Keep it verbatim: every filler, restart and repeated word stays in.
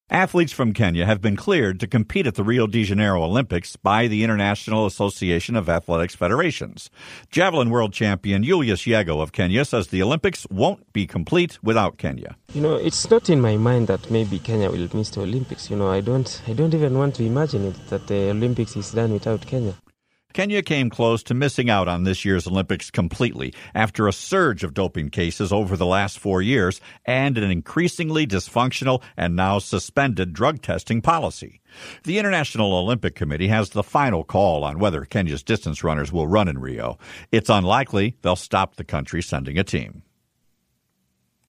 Athletes from Kenya have been cleared to compete at the Rio de Janeiro Olympics by the International Association of Athletics Federations. Javelin world champion Julius Yego of Kenya says the Olympics won't be complete without Kenya. You know, it's not in my mind that maybe Kenya will miss the Olympics. You know, I don't, I don't even want to imagine it that the Olympics is done without Kenya. Kenya came close to missing out on this year's Olympics completely after a surge of doping cases over the last four years and an increasingly dysfunctional and now suspended drug testing policy. The International Olympic Committee has the final call on whether Kenya's distance runners will run in Rio. It's unlikely they'll stop the country sending a team.